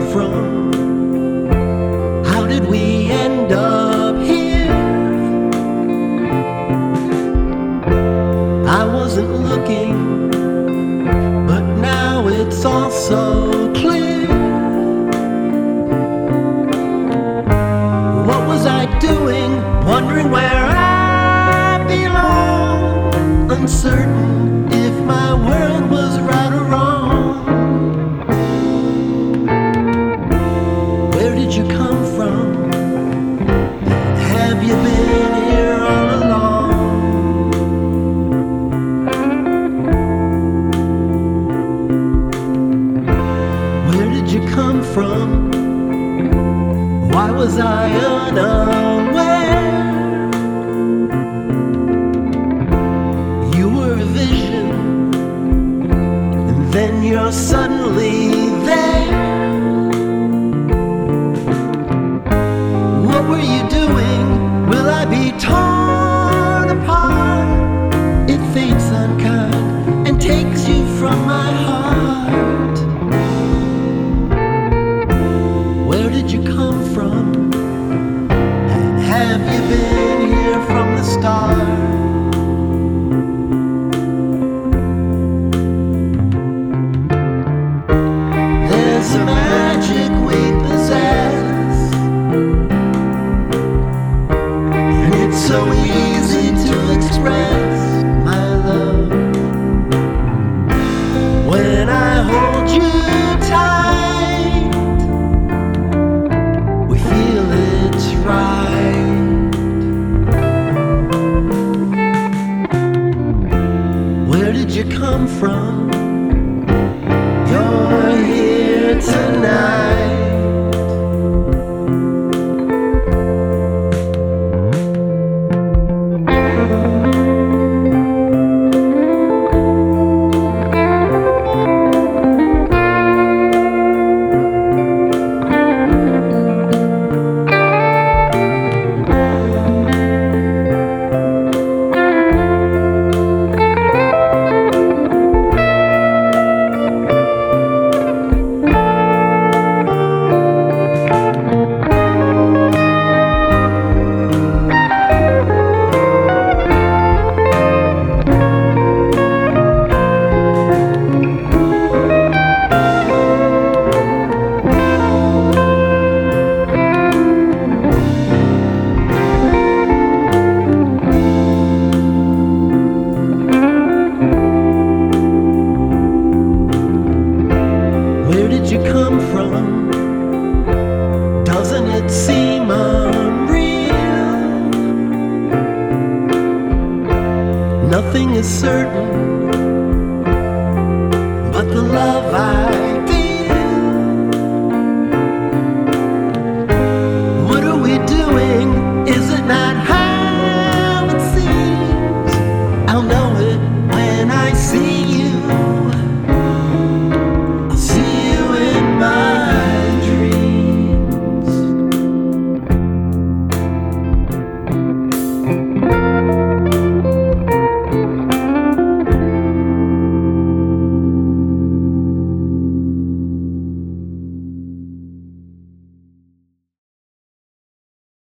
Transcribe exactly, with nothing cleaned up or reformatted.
from? How did we end up here? I wasn't looking, but now it's all so clear. What was I doing, wondering where I belong, uncertain if my world was right or wrong? Where did you come from? Have you been here all along? Where did you come from? Why was I unaware? You were a vision, and then you're suddenly there. What were you doing? Will I be torn apart? It fades unkind and takes you from my heart. Where did you come from? And have you been here from the start? There's a magic we possess, and it's so easy to express my love. When I hold you tight, we feel it's right. Where did you come from? You're here tonight. Where did you come from? Doesn't it seem unreal? Nothing is certain,